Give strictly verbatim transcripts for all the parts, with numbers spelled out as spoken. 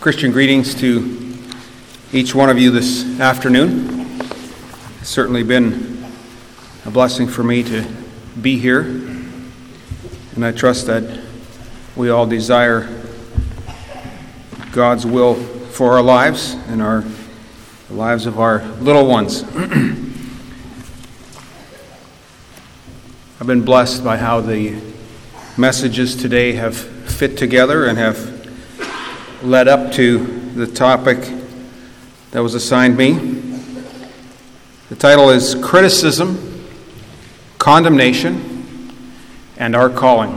Christian greetings to each one of you this afternoon. It's certainly been a blessing for me to be here, and I trust that we all desire God's will for our lives and our the lives of our little ones. I've been blessed by how the messages today have fit together and have led up to the topic that was assigned me. The title is Criticism, Condemnation, and Our Calling.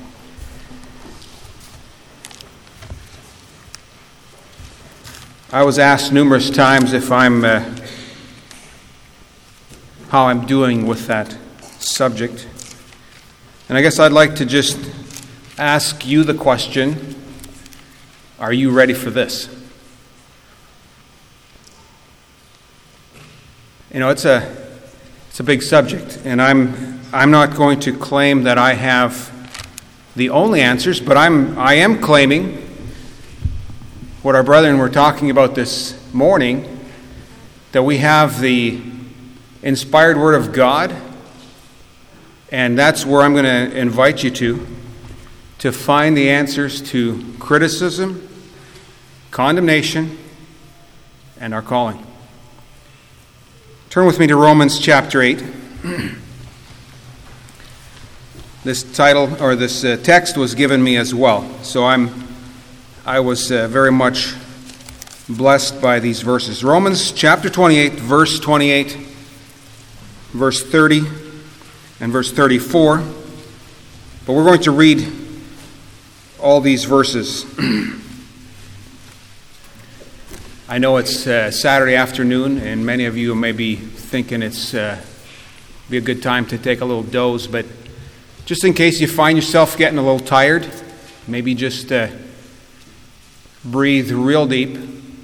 I was asked numerous times if I'm uh, how I'm doing with that subject. And I guess I'd like to just ask you the question, are you ready for this? You know, it's a it's a big subject, and I'm I'm not going to claim that I have the only answers, but I'm I am claiming what our brethren were talking about this morning, that we have the inspired Word of God, and that's where I'm going to invite you to, to find the answers to criticism, condemnation, and our calling. Turn with me to Romans chapter eight. This title, or this uh, text was given me as well, so I'm, I was uh, very much blessed by these verses. Romans chapter twenty-eight, verse twenty-eight, verse thirty, and verse thirty-four. But we're going to read all these verses. I know it's uh, Saturday afternoon, and many of you may be thinking it's uh, be a good time to take a little doze, but just in case you find yourself getting a little tired, maybe just uh, breathe real deep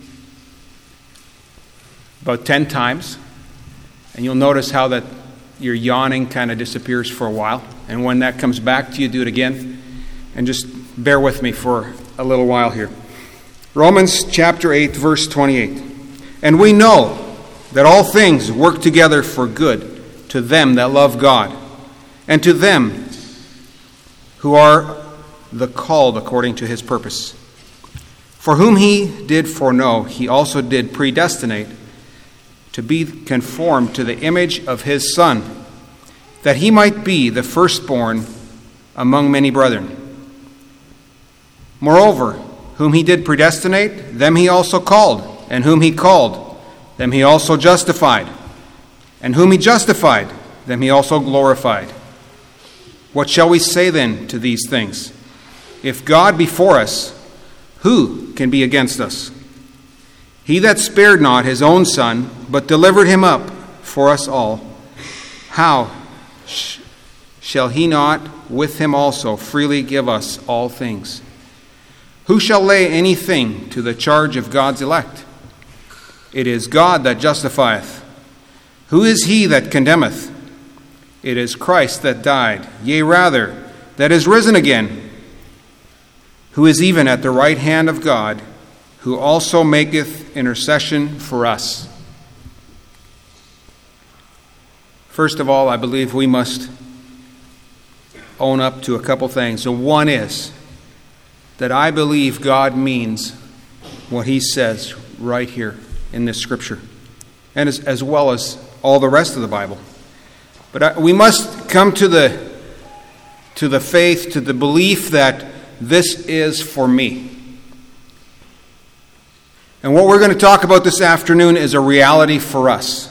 about ten times, and you'll notice how that your yawning kind of disappears for a while. And when that comes back to you, do it again. And just bear with me for a little while here. Romans chapter eight, verse twenty-eight. And we know that all things work together for good to them that love God, and to them who are the called according to his purpose. For whom he did foreknow, he also did predestinate to be conformed to the image of his Son, that he might be the firstborn among many brethren. Moreover, whom he did predestinate, them he also called, and whom he called, them he also justified, and whom he justified, them he also glorified. What shall we say then to these things? If God be for us, who can be against us? He that spared not his own Son, but delivered him up for us all, how sh- shall he not with him also freely give us all things? Who shall lay anything to the charge of God's elect? It is God that justifieth. Who is he that condemneth? It is Christ that died, yea rather, that is risen again, who is even at the right hand of God, who also maketh intercession for us. First of all, I believe we must own up to a couple things. So one is that I believe God means what he says right here in this scripture, and as, as well as all the rest of the Bible. But I, we must come to the to the faith, to the belief that this is for me. And what we're going to talk about this afternoon is a reality for us.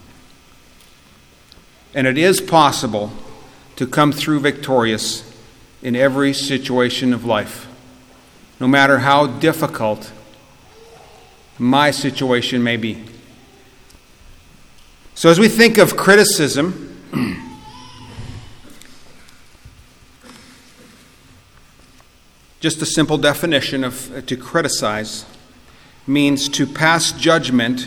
And it is possible to come through victorious in every situation of life, no matter how difficult my situation may be. So as we think of criticism, just a simple definition of uh, to criticize means to pass judgment,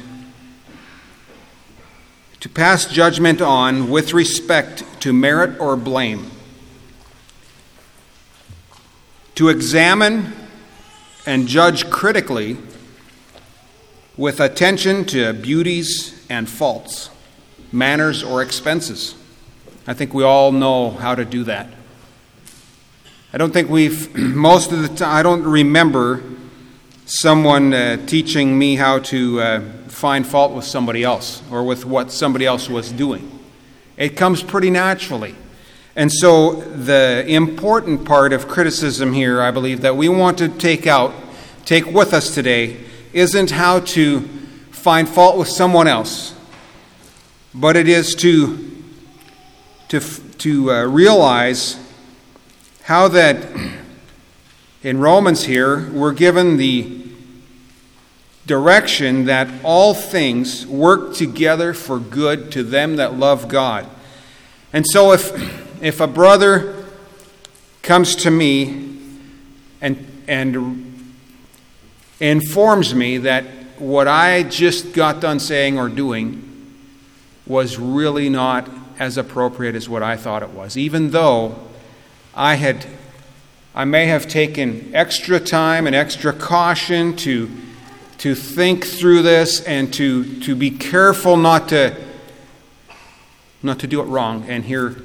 to pass judgment on with respect to merit or blame, to examine and judge critically with attention to beauties and faults, manners or expenses. I think we all know how to do that. I don't think we've, most of the time, I don't remember someone uh, teaching me how to uh, find fault with somebody else or with what somebody else was doing. It comes pretty naturally. And so the important part of criticism here, I believe, that we want to take out, take with us today, isn't how to find fault with someone else, but it is to, to, to uh, realize how that in Romans here, we're given the direction that all things work together for good to them that love God. And so if if a brother comes to me and and informs me that what I just got done saying or doing was really not as appropriate as what I thought it was, even though I had I may have taken extra time and extra caution to to think through this and to, to be careful not to not to do it wrong. And here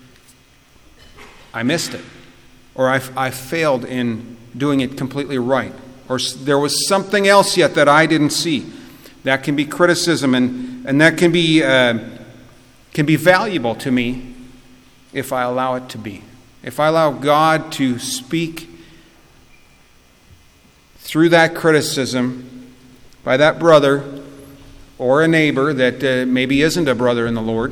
I missed it, or I, I failed in doing it completely right, or there was something else yet that I didn't see. That can be criticism, and and that can be uh, can be valuable to me if I allow it to be. If I allow God to speak through that criticism by that brother or a neighbor that uh, maybe isn't a brother in the Lord,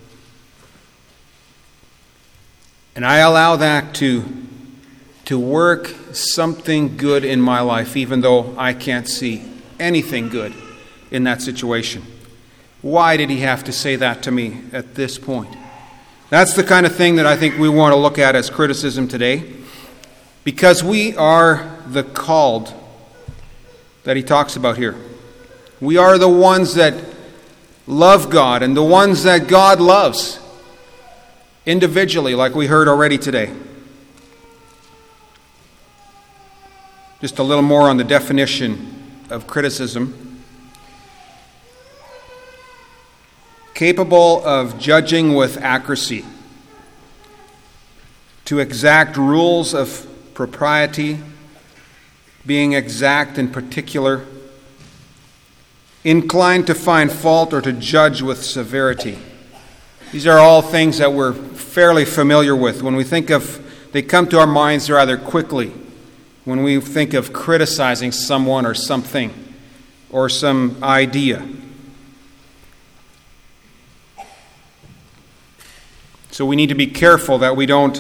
and I allow that to, to work something good in my life, even though I can't see anything good in that situation. Why did he have to say that to me at this point? That's the kind of thing that I think we want to look at as criticism today, because we are the called that he talks about here. We are the ones that love God and the ones that God loves individually, like we heard already today. Just a little more on the definition of criticism. Capable of judging with accuracy, to exact rules of propriety, being exact and particular, inclined to find fault or to judge with severity. These are all things that we're fairly familiar with. When we think of, they come to our minds rather quickly when we think of criticizing someone or something or some idea. So we need to be careful that we don't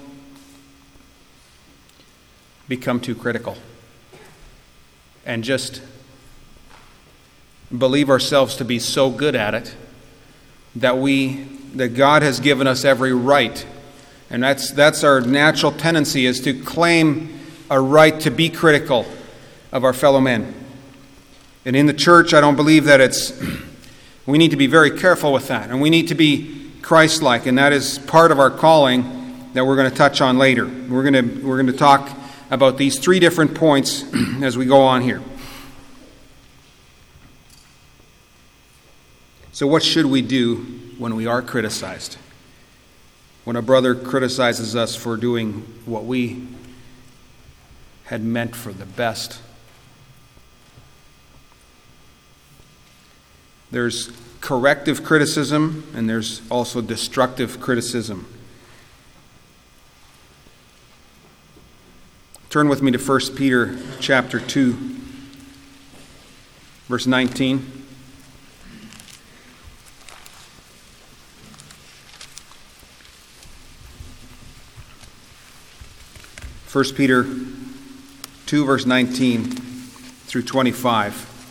become too critical and just believe ourselves to be so good at it that we that God has given us every right. And that's that's our natural tendency, is to claim a right to be critical of our fellow men. And in the church, I don't believe that it's we need to be very careful with that, and we need to be Christ-like, and that is part of our calling that we're going to touch on later. We're going to we're going to talk about these three different points as we go on here. So what should we do when we are criticized? When a brother criticizes us for doing what we had meant for the best? There's corrective criticism, and there's also destructive criticism. Turn with me to First Peter chapter two, verse nineteen. First Peter two, verse nineteen through twenty-five.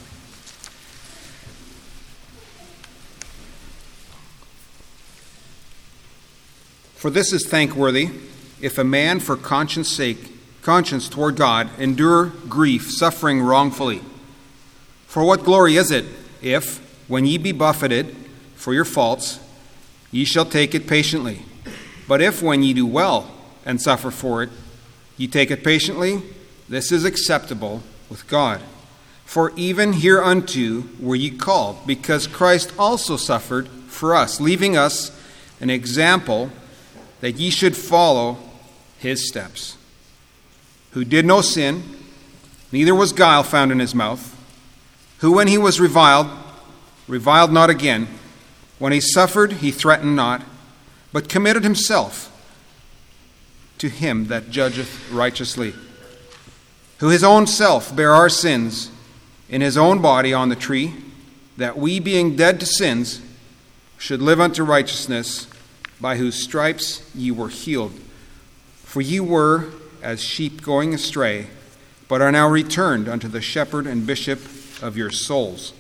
For this is thankworthy, if a man for conscience sake, conscience toward God, endure grief, suffering wrongfully. For what glory is it, if, when ye be buffeted for your faults, ye shall take it patiently? But if, when ye do well and suffer for it, ye take it patiently, this is acceptable with God. For even hereunto were ye called, because Christ also suffered for us, leaving us an example that ye should follow his steps, who did no sin, neither was guile found in his mouth, who when he was reviled, reviled not again. When he suffered, he threatened not, but committed himself to him that judgeth righteously, who his own self bare our sins in his own body on the tree, that we, being dead to sins, should live unto righteousness, by whose stripes ye were healed. For ye were as sheep going astray, but are now returned unto the shepherd and bishop of your souls.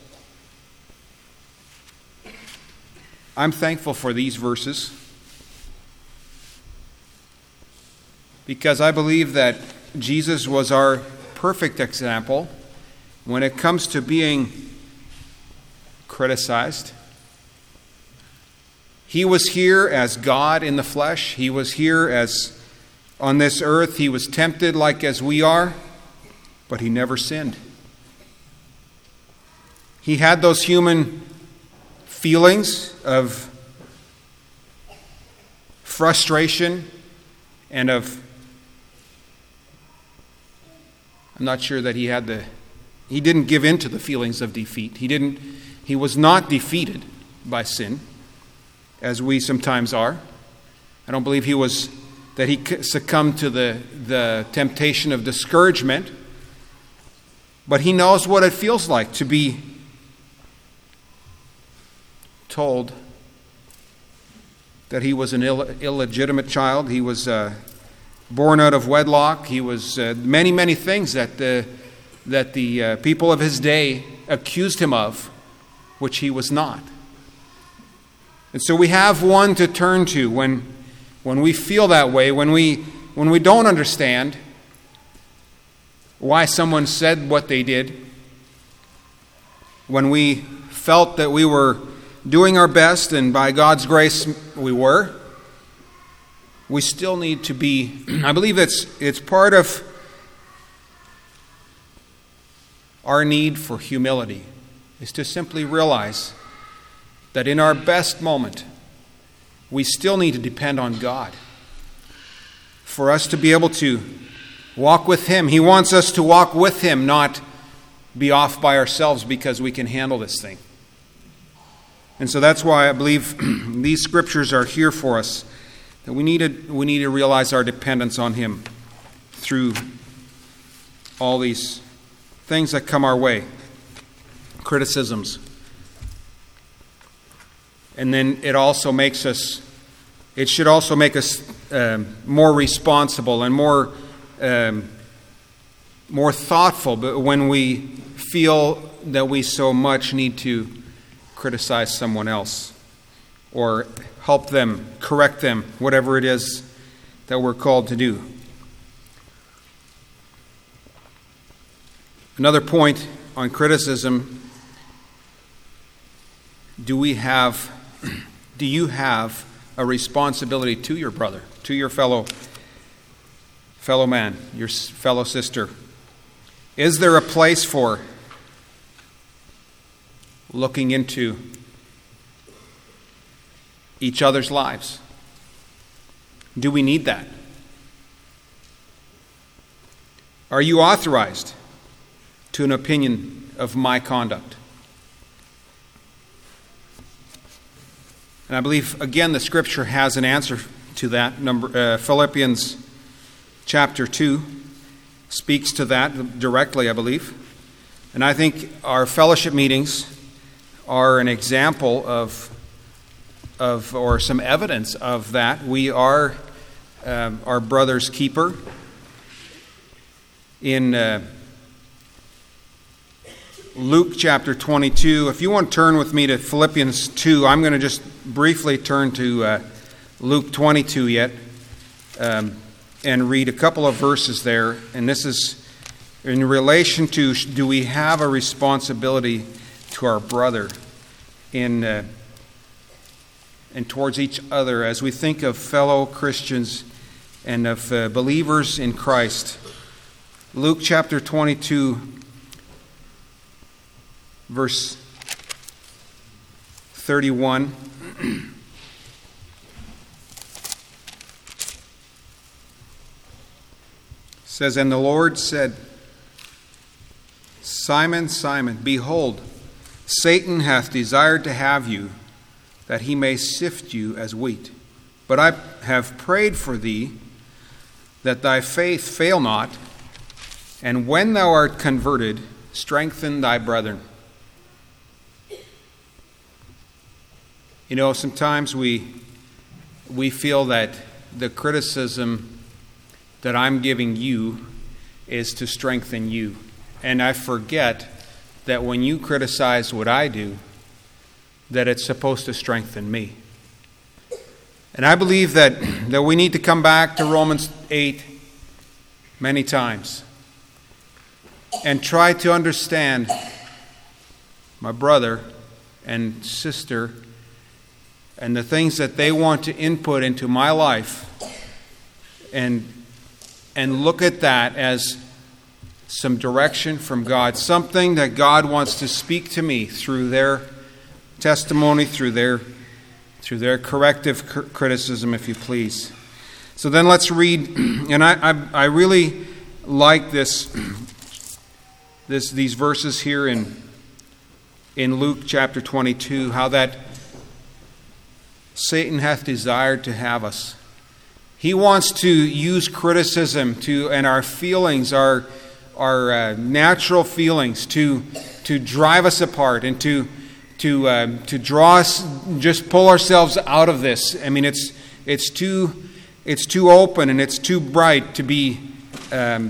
I'm thankful for these verses, because I believe that Jesus was our perfect example when it comes to being criticized. He was here as God in the flesh. He was here as on this earth. He was tempted like as we are, but he never sinned. He had those human feelings of frustration and of, I'm not sure that he had the, he didn't give in to the feelings of defeat. He didn't, he was not defeated by sin, as we sometimes are. I don't believe he was, that he succumbed to the, the temptation of discouragement, but he knows what it feels like to be told that he was an Ill, illegitimate child. He was uh, born out of wedlock. He was uh, many, many things that the, that the uh, people of his day accused him of, which he was not. And so we have one to turn to when, when we feel that way, when we, when we don't understand why someone said what they did, when we felt that we were doing our best, and by God's grace we were, we still need to be, I believe it's, it's part of our need for humility, is to simply realize that in our best moment, we still need to depend on God for us to be able to walk with him. He wants us to walk with him, not be off by ourselves because we can handle this thing. And so that's why I believe these scriptures are here for us, that we need to, we need to realize our dependence on him through all these things that come our way, criticisms. And then it also makes us, it should also make us um, more responsible and more um, more thoughtful, but when we feel that we so much need to criticize someone else or help them, correct them, whatever it is that we're called to do. Another point on criticism: do we have, do you have a responsibility to your brother, to your fellow fellow man, your fellow sister? Is there a place for looking into each other's lives? Do we need that? Are you authorized to an opinion of my conduct? And I believe, again, the Scripture has an answer to that. Number uh, Philippians chapter two speaks to that directly, I believe. And I think our fellowship meetings are an example of, of or some evidence of that. We are uh, our brother's keeper. In uh, Luke chapter twenty-two, if you want to turn with me to Philippians two, I'm going to just briefly turn to uh, Luke twenty-two yet um, and read a couple of verses there. And this is in relation to, do we have a responsibility to our brother in uh, and towards each other as we think of fellow Christians and of uh, believers in Christ Luke chapter twenty-two, verse thirty-one. Says, "And the Lord said, Simon, Simon, behold, Satan hath desired to have you, that he may sift you as wheat. But I have prayed for thee, that thy faith fail not, and when thou art converted, strengthen thy brethren." You know, sometimes we we feel that the criticism that I'm giving you is to strengthen you. And I forget that when you criticize what I do, that it's supposed to strengthen me. And I believe that, that we need to come back to Romans eight many times and try to understand my brother and sister and the things that they want to input into my life, and and look at that as some direction from God, something that God wants to speak to me through their testimony, through their through their corrective cr- criticism, if you please. So then let's read, and I I, I really like this this these verses here in in Luke chapter twenty-two, how that Satan hath desired to have us. He wants to use criticism to, and our feelings, our our uh, natural feelings, to to drive us apart and to to uh, to draw us, just pull ourselves out of this. I mean, it's it's too it's too open and it's too bright to be um,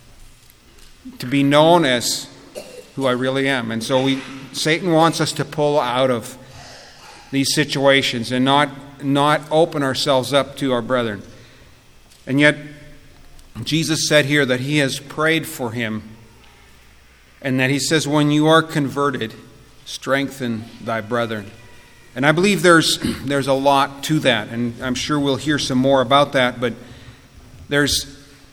to be known as who I really am. And so we Satan wants us to pull out of these situations and not not open ourselves up to our brethren. And yet, Jesus said here that he has prayed for him, and that he says, when you are converted, strengthen thy brethren. And I believe there's there's a lot to that, and I'm sure we'll hear some more about that, but there's,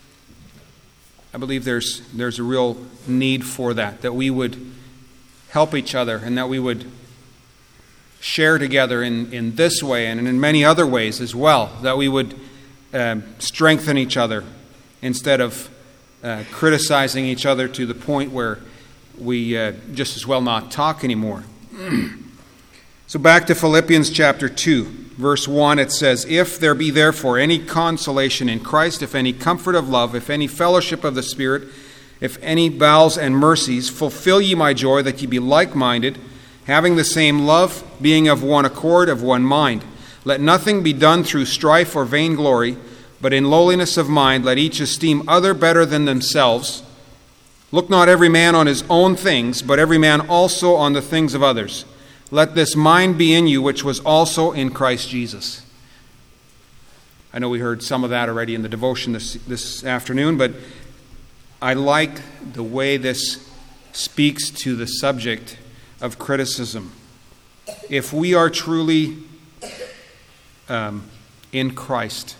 I believe there's there's a real need for that, that we would help each other and that we would share together in, in this way and in many other ways as well, that we would Uh, strengthen each other instead of uh, criticizing each other to the point where we uh, just as well not talk anymore. So back to Philippians chapter two, verse one, it says, "If there be therefore any consolation in Christ, if any comfort of love, if any fellowship of the Spirit, if any bowels and mercies, fulfill ye my joy, that ye be like-minded, having the same love, being of one accord, of one mind. Let nothing be done through strife or vainglory, but in lowliness of mind let each esteem other better than themselves. Look not every man on his own things, but every man also on the things of others. Let this mind be in you, which was also in Christ Jesus." I know we heard some of that already in the devotion this, this afternoon, but I like the way this speaks to the subject of criticism. If we are truly Um, in Christ,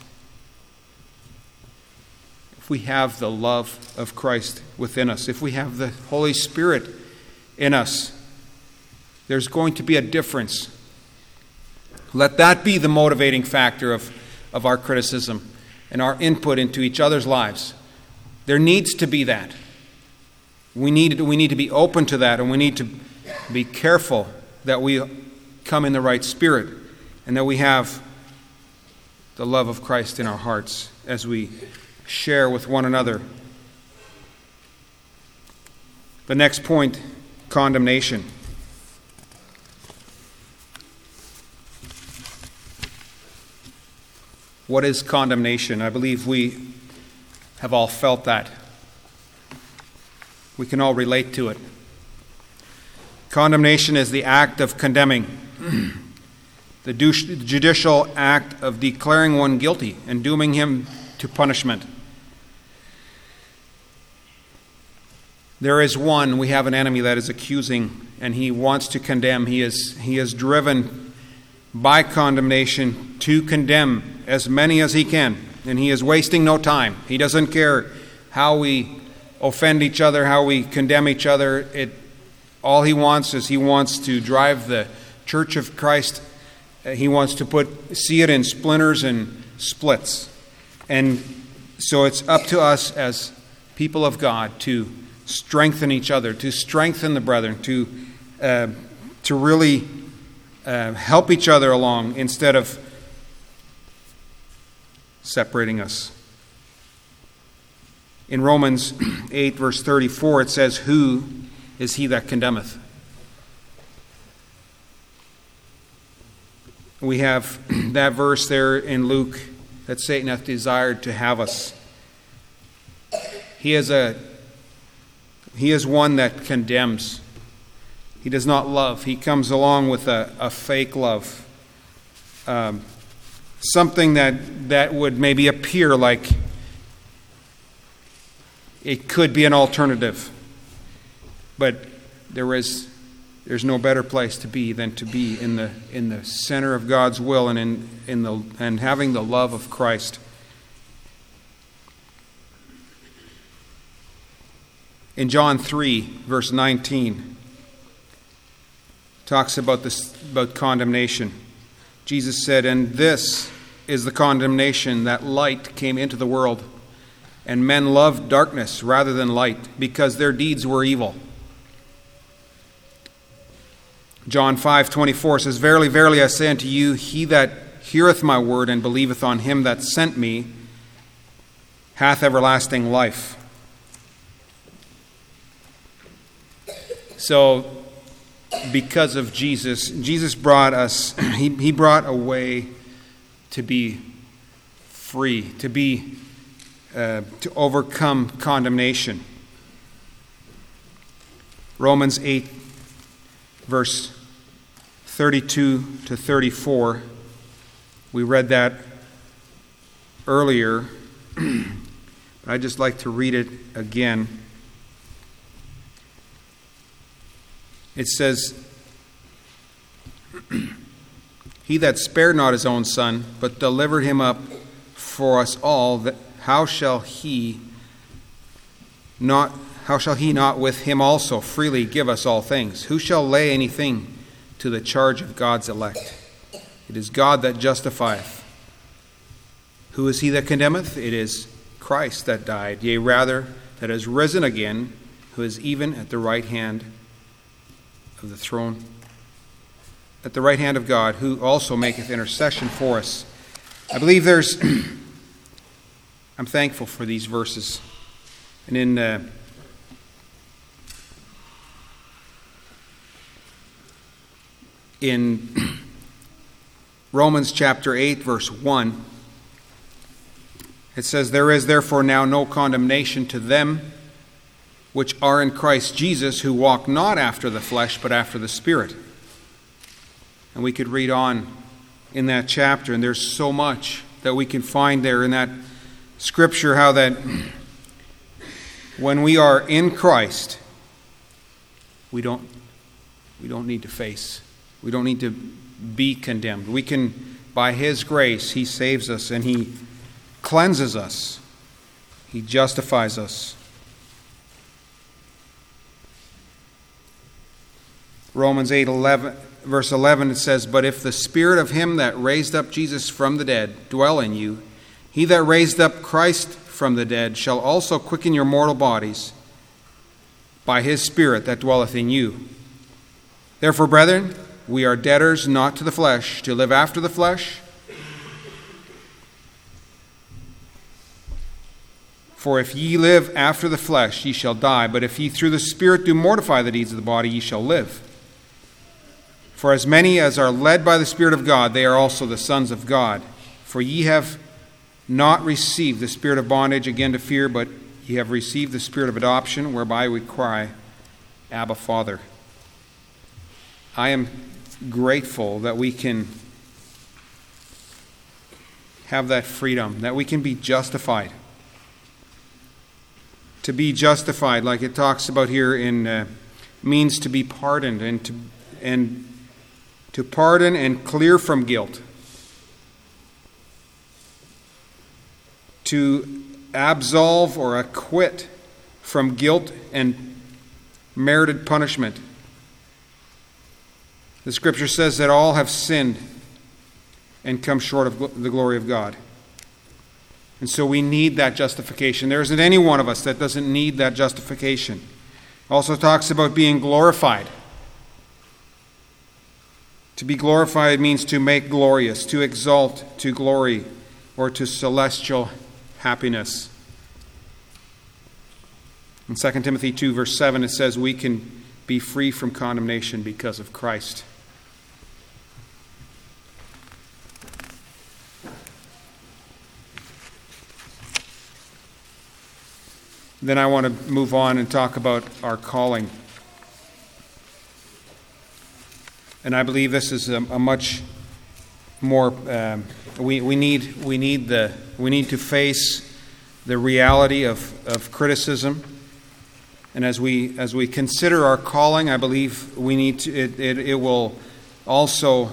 if we have the love of Christ within us, if we have the Holy Spirit in us, there's going to be a difference. Let that be the motivating factor of, of our criticism and our input into each other's lives. There needs to be that. We need, we need to be open to that, and we need to be careful that we come in the right spirit and that we have the love of Christ in our hearts as we share with one another. The next point, condemnation. What is condemnation? I believe we have all felt that. We can all relate to it. Condemnation is the act of condemning. The judicial act of declaring one guilty and dooming him to punishment. There is one, we have an enemy that is accusing, and he wants to condemn. He is, he is driven by condemnation to condemn as many as he can, and he is wasting no time. He doesn't care how we offend each other, how we condemn each other. It, all he wants is he wants to drive the Church of Christ. He wants to put see it in splinters and splits. And so it's up to us as people of God to strengthen each other, to strengthen the brethren, to uh, to really uh, help each other along instead of separating us. In Romans eight, verse thirty-four, it says, "Who is he that condemneth?" We have that verse there in Luke, that Satan hath desired to have us. He is a he is one that condemns. He does not love. He comes along with a, a fake love. Um, something that, that would maybe appear like it could be an alternative. But there is there's no better place to be than to be in the in the center of God's will and in, in the and having the love of Christ. In John three, verse nineteen, talks about this about condemnation. Jesus said, "And this is the condemnation, that light came into the world, and men loved darkness rather than light, because their deeds were evil." John five twenty-four says, "Verily, verily, I say unto you, he that heareth my word and believeth on him that sent me hath everlasting life." So, because of Jesus, Jesus brought us, he, he brought a way to be free, to be, uh, to overcome condemnation. Romans eight, verse thirty-two to thirty-four, we read that earlier, but I'd just like to read it again. It says, "He that spared not his own son, but delivered him up for us all, that how shall he not how shall he not with him also freely give us all things? Who shall lay anything to the charge of God's elect? It is God that justifieth. Who is he that condemneth? It is Christ that died, yea rather, that is risen again, who is even at the right hand of the throne, at the right hand of God, who also maketh intercession for us." I believe there's, I'm thankful for these verses. And in uh, in Romans chapter eight, verse one, it says, "There is therefore now no condemnation to them which are in Christ Jesus, who walk not after the flesh, but after the Spirit." And we could read on in that chapter, and there's so much that we can find there in that scripture, how that when we are in Christ, we don't we don't need to face, we don't need to be condemned. We can, by His grace, He saves us and He cleanses us. He justifies us. Romans eight, eleven, verse eleven, it says, "But if the Spirit of Him that raised up Jesus from the dead dwell in you, He that raised up Christ from the dead shall also quicken your mortal bodies by His Spirit that dwelleth in you. Therefore, brethren, we are debtors not to the flesh, to live after the flesh. For if ye live after the flesh, ye shall die. But if ye through the Spirit do mortify the deeds of the body, ye shall live. For as many as are led by the Spirit of God, they are also the sons of God. For ye have not received the spirit of bondage again to fear, but ye have received the Spirit of adoption, whereby we cry, Abba, Father." I am grateful that we can have that freedom, that we can be justified. To be justified, like it talks about here, in uh, means to be pardoned, and to and to pardon and clear from guilt. To absolve or acquit from guilt and merited punishment. The Scripture says that all have sinned and come short of the glory of God. And so we need that justification. There isn't any one of us that doesn't need that justification. It also talks about being glorified. To be glorified means to make glorious, to exalt, to glory, or to celestial happiness. In Second Timothy two, verse seven, it says we can be free from condemnation because of Christ. Then I want to move on and talk about our calling. And I believe this is a, a much more um, we we need we need the we need to face the reality of, of criticism. And as we as we consider our calling, I believe we need to it it, it will also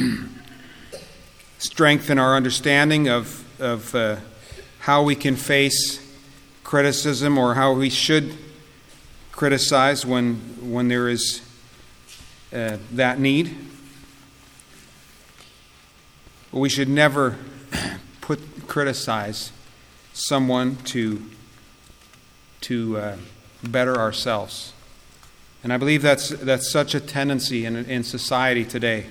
strengthen our understanding of of uh, how we can face criticism, or how we should criticize when when there is uh, that need. We should never put criticize someone to to uh, better ourselves, and I believe that's that's such a tendency in in society today.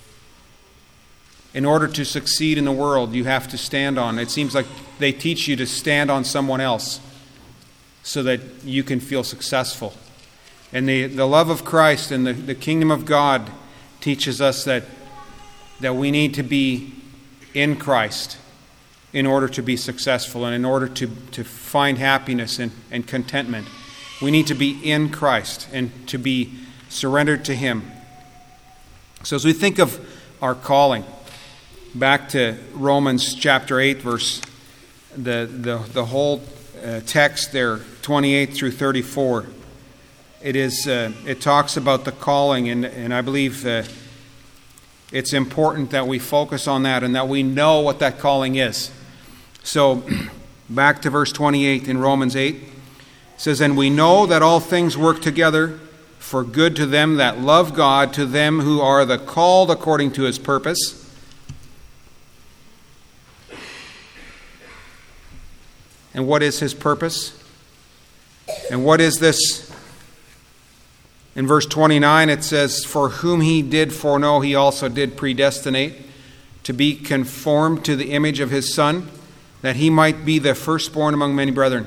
In order to succeed in the world, you have to stand on. It seems like they teach you to stand on someone else, so that you can feel successful. And the, the love of Christ and the, the kingdom of God teaches us that, that we need to be in Christ in order to be successful, and in order to, to find happiness and, and contentment. We need to be in Christ and to be surrendered to Him. So as we think of our calling, back to Romans chapter eight, verse the the, the whole Uh, text there, twenty-eight through thirty-four. It is. Uh, it talks about the calling, and and I believe uh, it's important that we focus on that and that we know what that calling is. So, back to verse twenty-eight in Romans eight, it says, "And we know that all things work together for good to them that love God, to them who are the called according to His purpose." And what is His purpose? And what is this? In verse twenty-nine it says, "For whom He did foreknow, He also did predestinate to be conformed to the image of His Son, that He might be the firstborn among many brethren."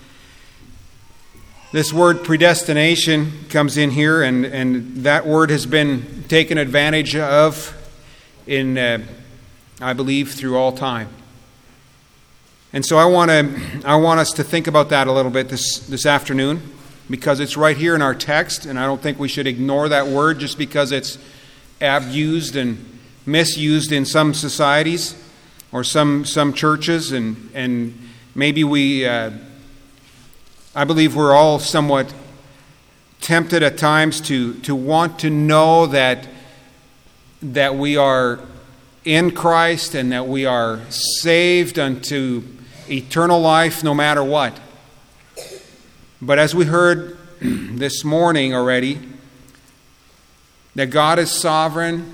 This word predestination comes in here, and, and that word has been taken advantage of in, uh, I believe, through all time. And so I want to I want us to think about that a little bit this, this afternoon, because it's right here in our text, and I don't think we should ignore that word just because it's abused and misused in some societies or some some churches, and and maybe we uh, I believe we're all somewhat tempted at times to to want to know that that we are in Christ and that we are saved unto eternal life no matter what. But as we heard this morning already, that God is sovereign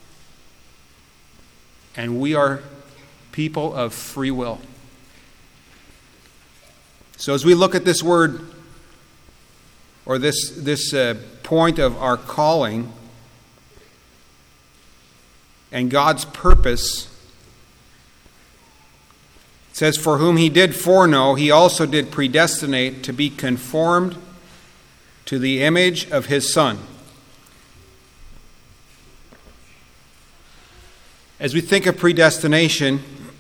and we are people of free will. So as we look at this word, or this, this uh, point of our calling and God's purpose, it says, "For whom He did foreknow, He also did predestinate to be conformed to the image of His Son." As we think of predestination,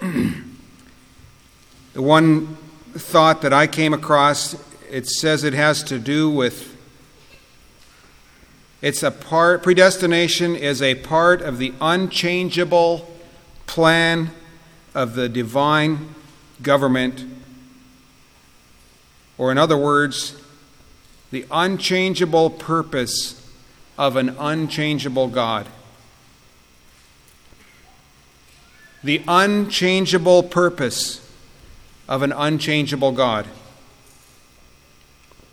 the one thought that I came across, it says it has to do with, it's a part, predestination is a part of the unchangeable plan of the divine government, or in other words, the unchangeable purpose of an unchangeable God. The unchangeable purpose of an unchangeable God.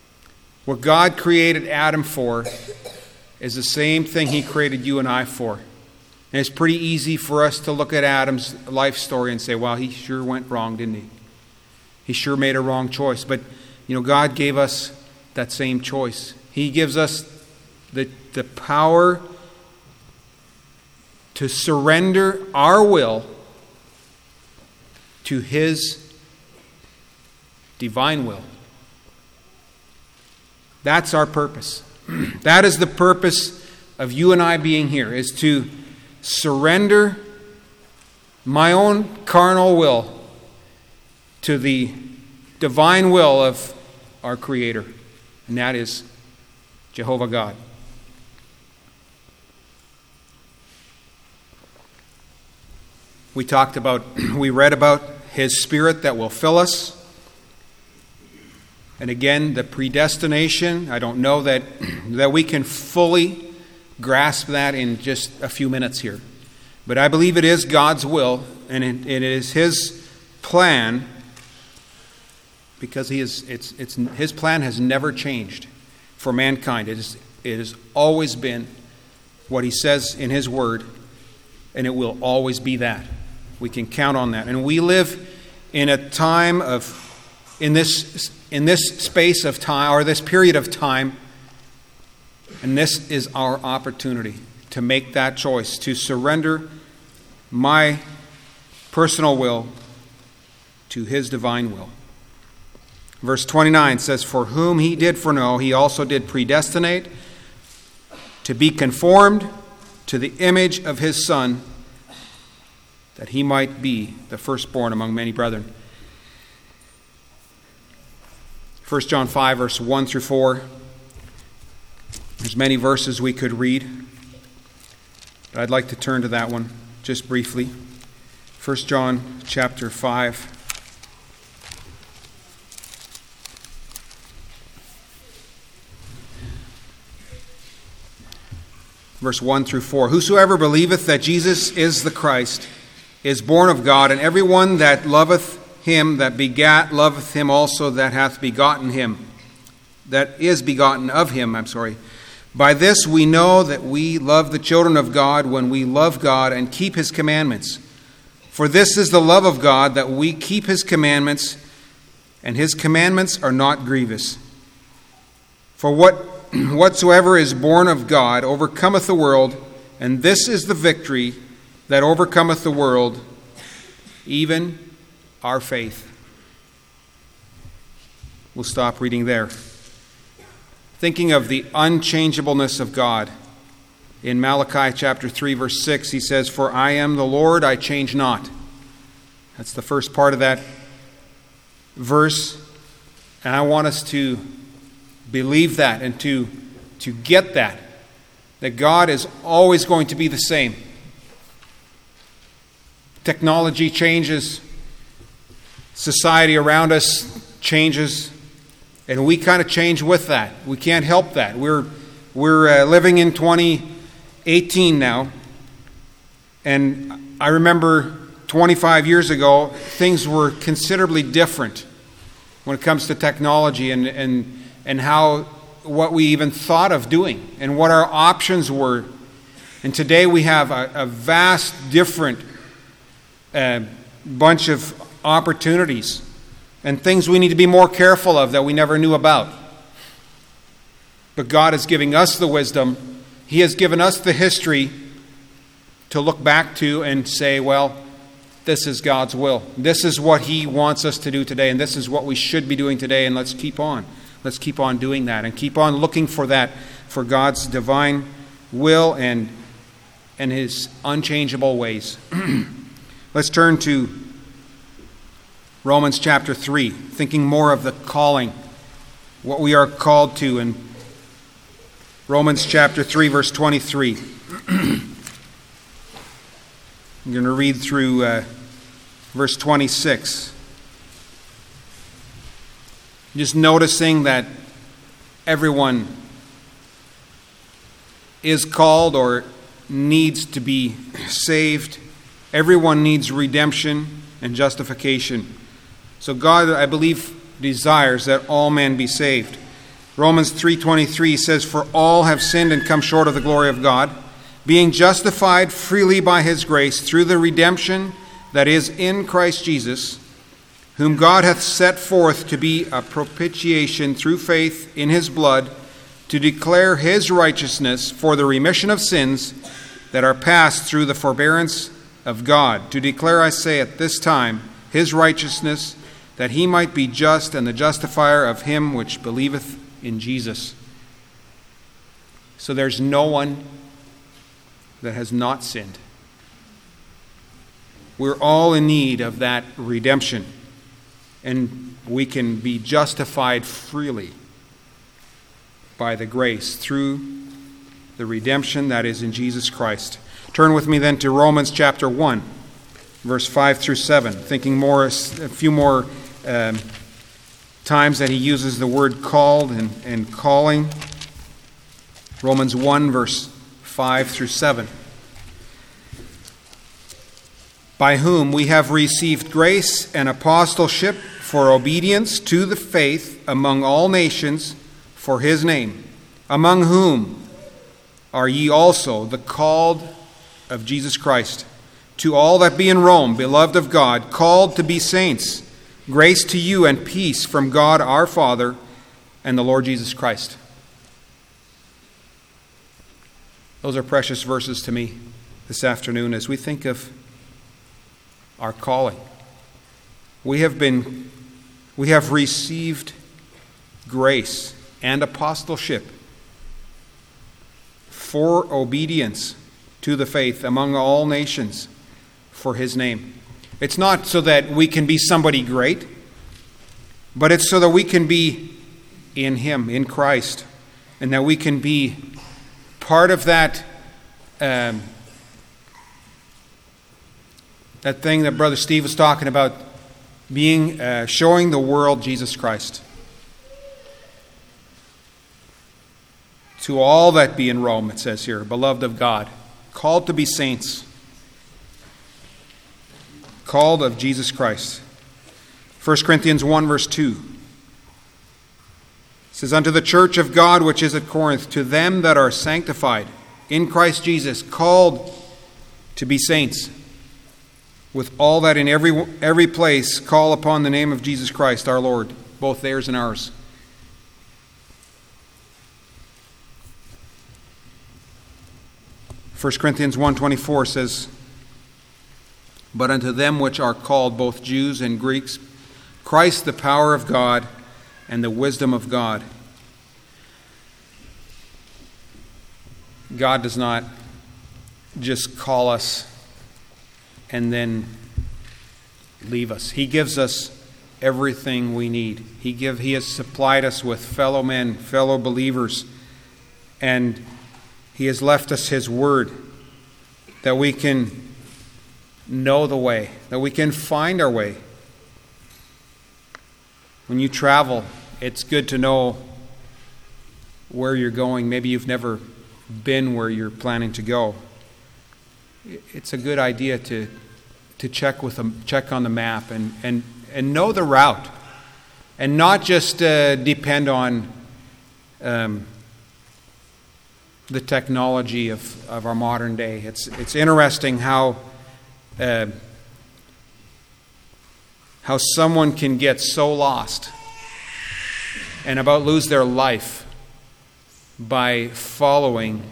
What God created Adam for is the same thing he created you and I for. And it's pretty easy for us to look at Adam's life story and say, well, he sure went wrong, didn't he? He sure made a wrong choice. But, you know, God gave us that same choice. He gives us the, the power to surrender our will to His divine will. That's our purpose. That is the purpose of you and I being here, is to surrender my own carnal will to the divine will of our Creator, and that is Jehovah God. We talked about, we read about His Spirit that will fill us. And again, the predestination, I don't know that, that we can fully grasp that in just a few minutes here. But I believe it is God's will, and it, it is His plan, because he is, it's, it's, His plan has never changed for mankind. It, is, it has always been what He says in His Word, and it will always be that. We can count on that. And we live in a time of, in this in this space of time, or this period of time, and this is our opportunity to make that choice, to surrender my personal will to His divine will. Verse twenty-nine says, "For whom He did foreknow, He also did predestinate to be conformed to the image of His Son, that He might be the firstborn among many brethren." First John five, verse one through four. There's many verses we could read, but I'd like to turn to that one just briefly. First John chapter five. Verse one through four. "Whosoever believeth that Jesus is the Christ is born of God, and every one that loveth Him that begat loveth Him also that hath begotten Him, that is begotten of Him." I'm sorry. "By this we know that we love the children of God, when we love God and keep His commandments. For this is the love of God, that we keep His commandments, and His commandments are not grievous. For what whatsoever is born of God overcometh the world, and this is the victory that overcometh the world, even our faith." We'll stop reading there. Thinking of the unchangeableness of God, in Malachi chapter three, verse six, he says, "For I am the Lord, I change not." That's the first part of that verse. And I want us to believe that and to, to get that, that God is always going to be the same. Technology changes. Society around us changes, and we kind of change with that. We can't help that. We're we're uh, living in twenty eighteen now, and I remember twenty-five years ago, things were considerably different when it comes to technology and and and how what we even thought of doing and what our options were. And today we have a, a vast different uh, bunch of opportunities and things we need to be more careful of that we never knew about. But God is giving us the wisdom. He has given us the history to look back to and say, well, this is God's will. This is what He wants us to do today, and this is what we should be doing today, and let's keep on. Let's keep on doing that and keep on looking for that, for God's divine will and, and His unchangeable ways. Let's turn to Romans chapter three, thinking more of the calling, what we are called to in Romans chapter three, verse twenty-three. I'm going to read through uh, verse twenty-six. Just noticing that everyone is called or needs to be saved. Everyone needs redemption and justification. So God, I believe, desires that all men be saved. Romans three twenty-three says, "For all have sinned and come short of the glory of God, being justified freely by his grace through the redemption that is in Christ Jesus, whom God hath set forth to be a propitiation through faith in his blood, to declare his righteousness for the remission of sins that are passed through the forbearance of God. To declare, I say, at this time, his righteousness, that he might be just and the justifier of him which believeth in Jesus." So there's no one that has not sinned. We're all in need of that redemption, and we can be justified freely by the grace through the redemption that is in Jesus Christ. Turn with me then to Romans chapter one, verse five through seven, thinking more, a few more um, times that he uses the word called and, and calling. Romans one, verse five through seven. "By whom we have received grace and apostleship for obedience to the faith among all nations for his name, among whom are ye also the called of Jesus Christ. To all that be in Rome, beloved of God, called to be saints, grace to you and peace from God our Father and the Lord Jesus Christ." Those are precious verses to me this afternoon as we think of our calling. We have been, we have received grace and apostleship for obedience to the faith among all nations for his name. It's not so that we can be somebody great, but it's so that we can be in him, in Christ, and that we can be part of that um, that thing that Brother Steve was talking about, being uh, showing the world Jesus Christ. To all that be in Rome, it says here, beloved of God, called to be saints, called of Jesus Christ. First Corinthians one, verse two. It says, "Unto the church of God which is at Corinth, to them that are sanctified in Christ Jesus, called to be saints, with all that in every every place call upon the name of Jesus Christ our Lord," both theirs and ours. First Corinthians one twenty-four says, "But unto them which are called, both Jews and Greeks, Christ the power of God and the wisdom of God." God does not just call us and then leave us. He gives us everything we need. He give He has supplied us with fellow men, fellow believers, and He has left us His Word that we can know the way, that we can find our way. When you travel, it's good to know where you're going. Maybe you've never been where you're planning to go. It's a good idea to to check with a, check on the map and, and, and know the route, and not just uh, depend on um, the technology of, of our modern day. It's it's interesting how uh, how someone can get so lost and about lose their life by following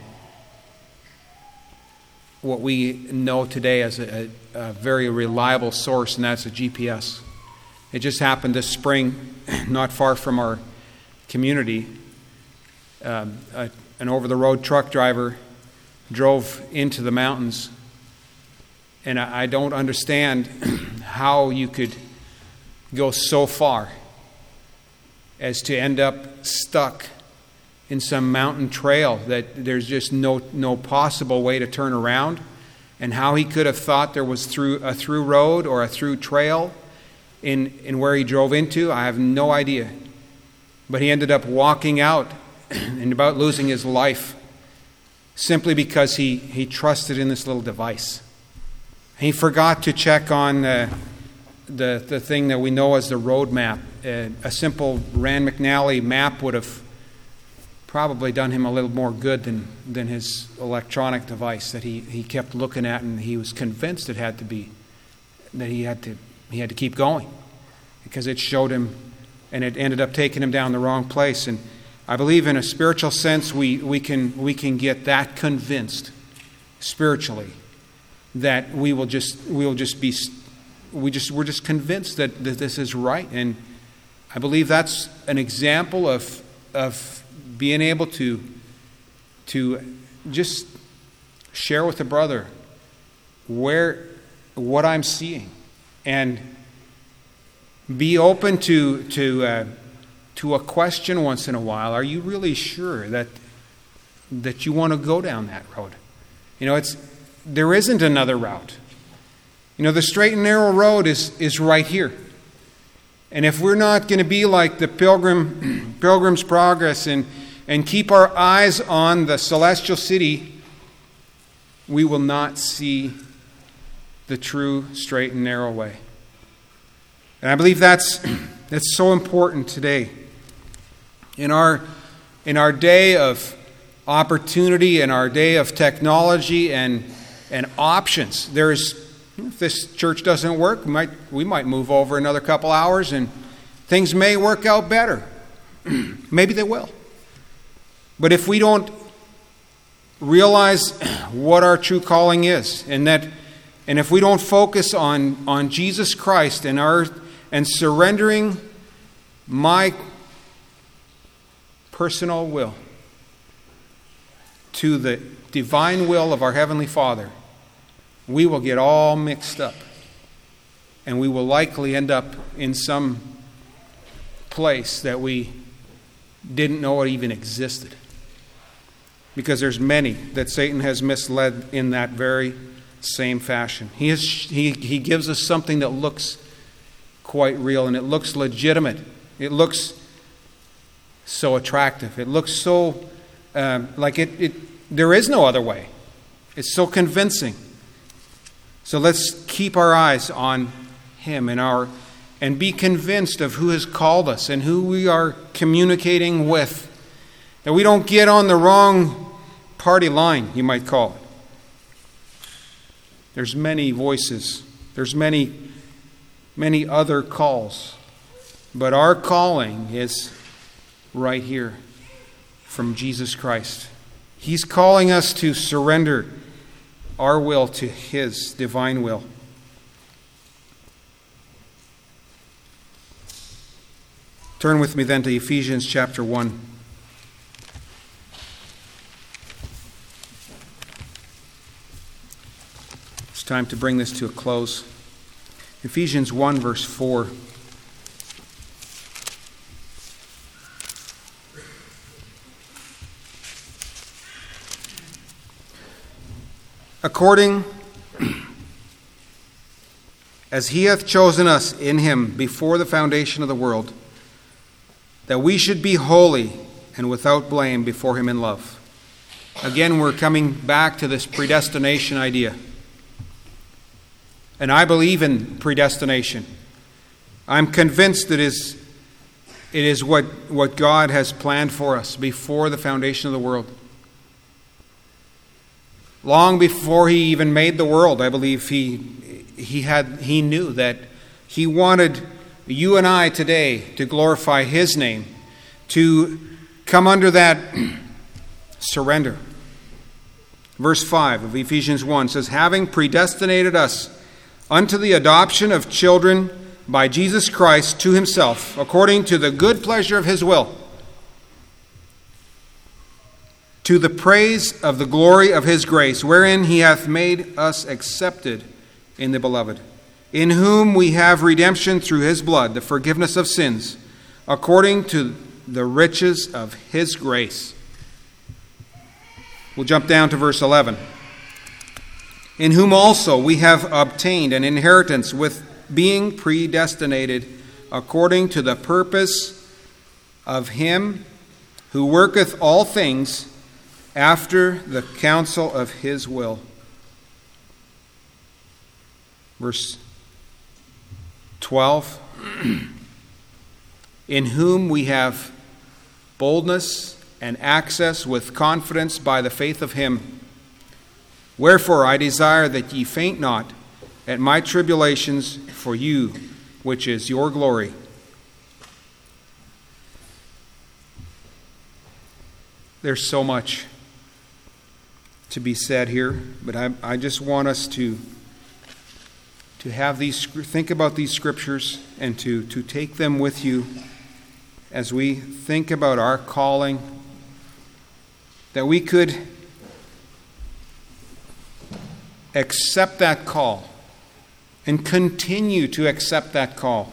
what we know today as a, a, a very reliable source, and that's a G P S. It just happened this spring, not far from our community, um, a, an over-the-road truck driver drove into the mountains, and I, I don't understand how you could go so far as to end up stuck in some mountain trail that there's just no no possible way to turn around, and how he could have thought there was through a through road or a through trail in in where he drove into, I have no idea. But he ended up walking out and about losing his life simply because he, he trusted in this little device. He forgot to check on uh, the the thing that we know as the road map. Uh, a simple Rand McNally map would have probably done him a little more good than, than his electronic device that he, he kept looking at, and he was convinced it had to be, that he had to he had to keep going because it showed him, and it ended up taking him down the wrong place. And I believe in a spiritual sense we, we can we can get that convinced spiritually that we will just we will just be we just we're just convinced that, that this is right. And I believe that's an example of of being able to to just share with a brother where what I'm seeing, and be open to to uh, to a question once in a while. Are you really sure that that you want to go down that road? You know, it's there isn't another route. You know, the straight and narrow road is is right here. And if we're not going to be like the Pilgrim Pilgrim's Progress and and keep our eyes on the celestial city, we will not see the true straight and narrow way. And I believe that's that's so important today. In our in our day of opportunity, in our day of technology and and options, there is, if this church doesn't work, we might we might move over another couple hours and things may work out better. Maybe they will. But if we don't realize what our true calling is, and that, and if we don't focus on, on Jesus Christ and our and surrendering my personal will to the divine will of our Heavenly Father, we will get all mixed up, and we will likely end up in some place that we didn't know it even existed. Because there's many that Satan has misled in that very same fashion. He is, he, he gives us something that looks quite real, and it looks legitimate. It looks so attractive. It looks so uh, like it, it. There is no other way. It's so convincing. So let's keep our eyes on Him and our and be convinced of who has called us and who we are communicating with. That we don't get on the wrong party line, you might call it. There's many voices. There's many, many other calls. But our calling is right here from Jesus Christ. He's calling us to surrender our will to His divine will. Turn with me then to Ephesians chapter one. It's time to bring this to a close. Ephesians one, verse four. According as He hath chosen us in Him before the foundation of the world, that we should be holy and without blame before Him in love. Again, we're coming back to this predestination idea. And I believe in predestination. I'm convinced it is, it is what, what God has planned for us before the foundation of the world. Long before He even made the world, I believe He he had he knew that He wanted you and I today to glorify His name, to come under that surrender. Verse five of Ephesians one says, having predestinated us unto the adoption of children by Jesus Christ to Himself, according to the good pleasure of His will, to the praise of the glory of His grace, wherein He hath made us accepted in the Beloved, in whom we have redemption through His blood, the forgiveness of sins, according to the riches of His grace. We'll jump down to verse eleven. In whom also we have obtained an inheritance, with being predestinated according to the purpose of Him who worketh all things after the counsel of His will. Verse twelve. In whom we have boldness and access with confidence by the faith of him. Wherefore I desire that ye faint not at my tribulations for you, which is your glory. There's so much to be said here, but I, I just want us to to have these, think about these scriptures and to, to take them with you as we think about our calling, that we could accept that call and continue to accept that call,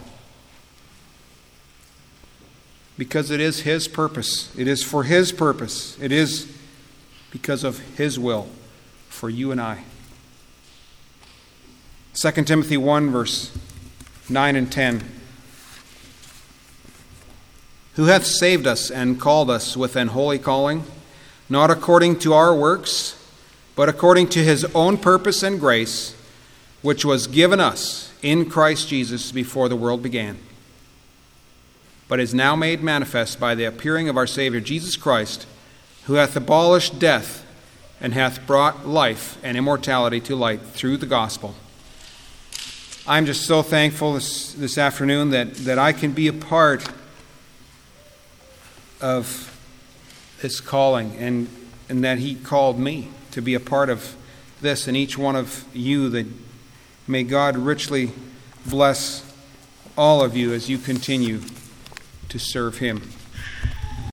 because it is His purpose. It is for His purpose. It is because of His will for you and I. Second Timothy one, verse nine and ten. Who hath saved us and called us with an holy calling, not according to our works, but according to His own purpose and grace, which was given us in Christ Jesus before the world began, but is now made manifest by the appearing of our Savior Jesus Christ, who hath abolished death and hath brought life and immortality to light through the gospel. I'm just so thankful this, this afternoon that, that I can be a part of this calling, and, and that He called me to be a part of this, and each one of you. That may God richly bless all of you as you continue to serve Him.